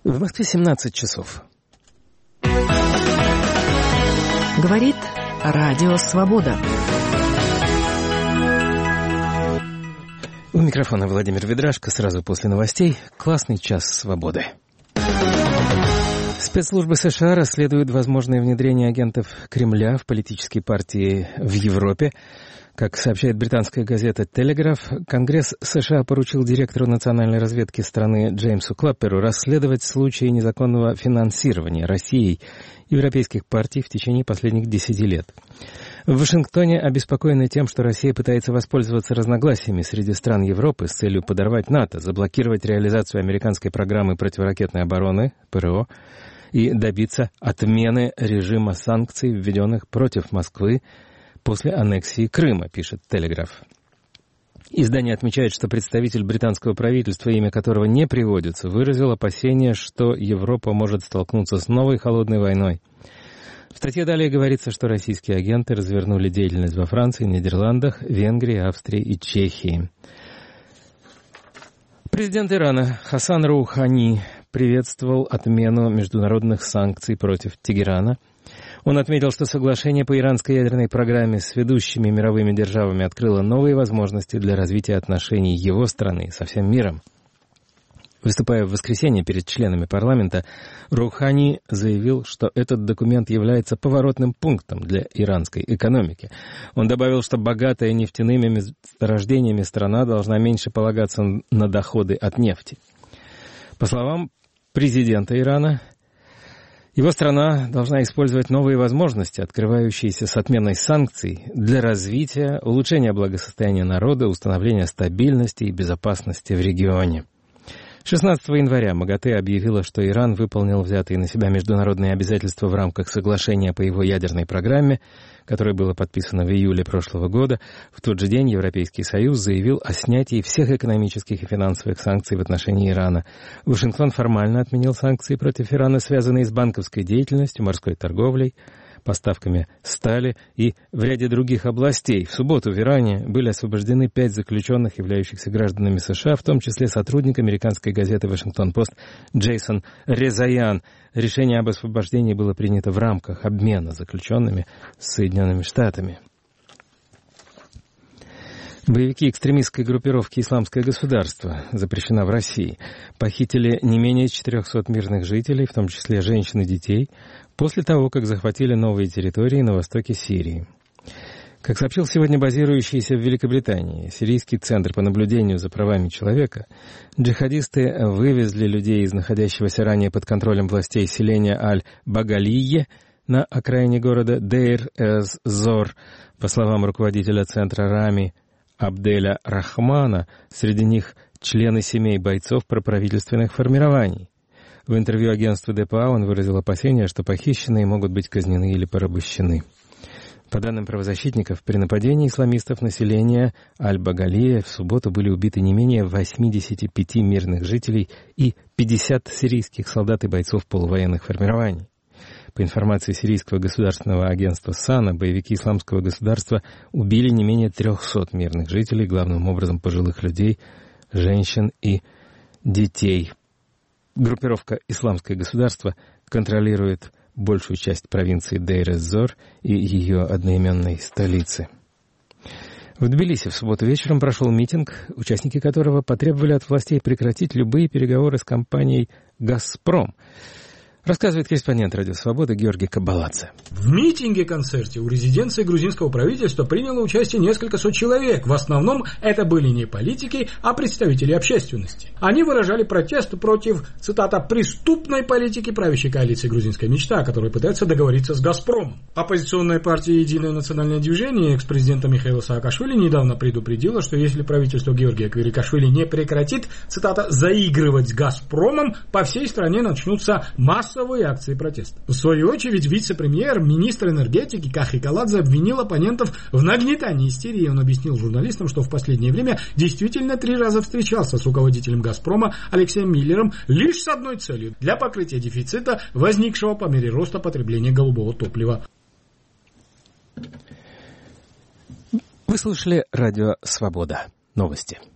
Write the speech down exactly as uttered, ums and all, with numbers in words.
В Москве семнадцать часов. Говорит Радио Свобода. У микрофона Владимир Ведрашко. Сразу после новостей классный час свободы. Спецслужбы США расследуют возможное внедрение агентов Кремля в политические партии в Европе. Как сообщает британская газета «Телеграф», Конгресс США поручил директору национальной разведки страны Джеймсу Клапперу расследовать случаи незаконного финансирования Россией европейских партий в течение последних десяти лет. В Вашингтоне обеспокоены тем, что Россия пытается воспользоваться разногласиями среди стран Европы с целью подорвать НАТО, заблокировать реализацию американской программы противоракетной обороны, ПРО, и добиться отмены режима санкций, введенных против Москвы после аннексии Крыма, пишет «Телеграф». Издание отмечает, что представитель британского правительства, имя которого не приводится, выразил опасение, что Европа может столкнуться с новой холодной войной. В статье далее говорится, что российские агенты развернули деятельность во Франции, Нидерландах, Венгрии, Австрии и Чехии. Президент Ирана Хасан Роухани приветствовал отмену международных санкций против Тегерана. Он отметил, что соглашение по иранской ядерной программе с ведущими мировыми державами открыло новые возможности для развития отношений его страны со всем миром. Выступая в воскресенье перед членами парламента, Роухани заявил, что этот документ является поворотным пунктом для иранской экономики. Он добавил, что богатая нефтяными месторождениями страна должна меньше полагаться на доходы от нефти. По словам президента Ирана, его страна должна использовать новые возможности, открывающиеся с отменой санкций, для развития, улучшения благосостояния народа, установления стабильности и безопасности в регионе. шестнадцатого января МАГАТЭ объявила, что Иран выполнил взятые на себя международные обязательства в рамках соглашения по его ядерной программе, которое было подписано в июле прошлого года. В тот же день Европейский Союз заявил о снятии всех экономических и финансовых санкций в отношении Ирана. Вашингтон формально отменил санкции против Ирана, связанные с банковской деятельностью, морской торговлей, поставками стали и в ряде других областей. В субботу в Иране были освобождены пять заключенных, являющихся гражданами США, в том числе сотрудник американской газеты «Вашингтон-Пост» Джейсон Резаян. Решение об освобождении было принято в рамках обмена заключенными с Соединенными Штатами. Боевики экстремистской группировки «Исламское государство» запрещена в России. Похитили не менее четырехсот мирных жителей, в том числе женщин и детей, после того, как захватили новые территории на востоке Сирии. Как сообщил сегодня базирующийся в Великобритании Сирийский центр по наблюдению за правами человека, джихадисты вывезли людей из находящегося ранее под контролем властей селения Аль-Багалийе на окраине города Дейр-эз-Зор. По словам руководителя центра Рами Абделя Рахмана, среди них члены семей бойцов проправительственных формирований. В интервью агентству ДПА он выразил опасения, что похищенные могут быть казнены или порабощены. По данным правозащитников, при нападении исламистов населения Аль-Багалия в субботу были убиты не менее восемьдесят пять мирных жителей и пятьдесят сирийских солдат и бойцов полувоенных формирований. По информации Сирийского государственного агентства САНА, боевики Исламского государства убили не менее трехсот мирных жителей, главным образом пожилых людей, женщин и детей. Группировка «Исламское государство» контролирует большую часть провинции Дейр-эз-Зор и ее одноименной столицы. В Тбилиси в субботу вечером прошел митинг, участники которого потребовали от властей прекратить любые переговоры с компанией «Газпром». Рассказывает корреспондент «Радио Свобода» Георгий Кабаладзе. В митинге-концерте у резиденции грузинского правительства приняло участие несколько сот человек. В основном это были не политики, а представители общественности. Они выражали протест против, цитата, «преступной политики правящей коалиции «Грузинская мечта», которая пытается договориться с «Газпромом». Оппозиционная партия «Единое национальное движение» экс-президента Михаила Саакашвили недавно предупредила, что если правительство Георгия Квирикашвили не прекратит, цитата, «заигрывать с «Газпромом», по всей стране начнутся массовые акции протеста. В свою очередь, вице-премьер, министр энергетики Кахи Каладзе обвинил оппонентов в нагнетании истерии. Он объяснил журналистам, что в последнее время действительно три раза встречался с руководителем «Газпрома» Алексеем Миллером лишь с одной целью – для покрытия дефицита, возникшего по мере роста потребления голубого топлива. Вы слушали «Радио Свобода». Новости.